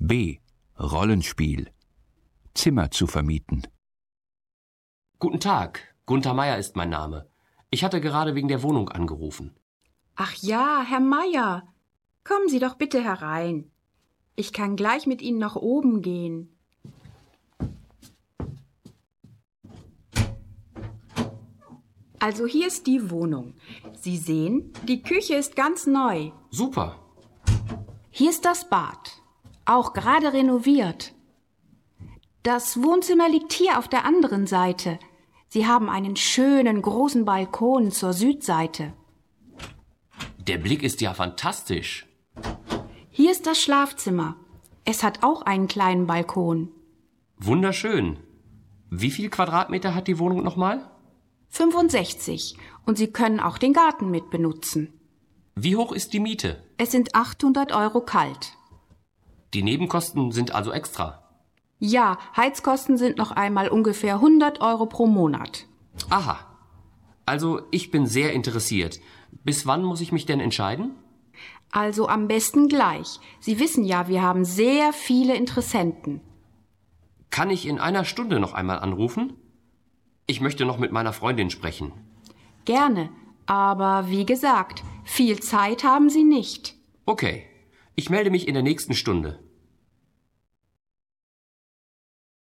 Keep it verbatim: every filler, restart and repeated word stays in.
B. Rollenspiel. Zimmer zu vermieten. Guten Tag, Gunther Meier ist mein Name. Ich hatte gerade wegen der Wohnung angerufen. Ach ja, Herr Meier, kommen Sie doch bitte herein. Ich kann gleich mit Ihnen nach oben gehen. Also hier ist die Wohnung. Sie sehen, die Küche ist ganz neu. Super. Hier ist das Bad, auch gerade renoviert. Das Wohnzimmer liegt hier auf der anderen Seite. Sie haben einen schönen großen Balkon zur Südseite. Der Blick ist ja fantastisch. Hier ist das Schlafzimmer. Es hat auch einen kleinen Balkon. Wunderschön. Wie viel Quadratmeter hat die Wohnung nochmal? fünfundsechzig. Und Sie können auch den Garten mit benutzen. Wie hoch ist die Miete? Es sind achthundert Euro kalt. Die Nebenkosten sind also extra. Ja, Heizkosten sind noch einmal ungefähr hundert Euro pro Monat. Aha. Also ich bin sehr interessiert. Bis wann muss ich mich denn entscheiden? Also am besten gleich. Sie wissen ja, wir haben sehr viele Interessenten. Kann ich in einer Stunde noch einmal anrufen? Ich möchte noch mit meiner Freundin sprechen. Gerne, aber wie gesagt, viel Zeit haben Sie nicht. Okay, ich melde mich in der nächsten Stunde.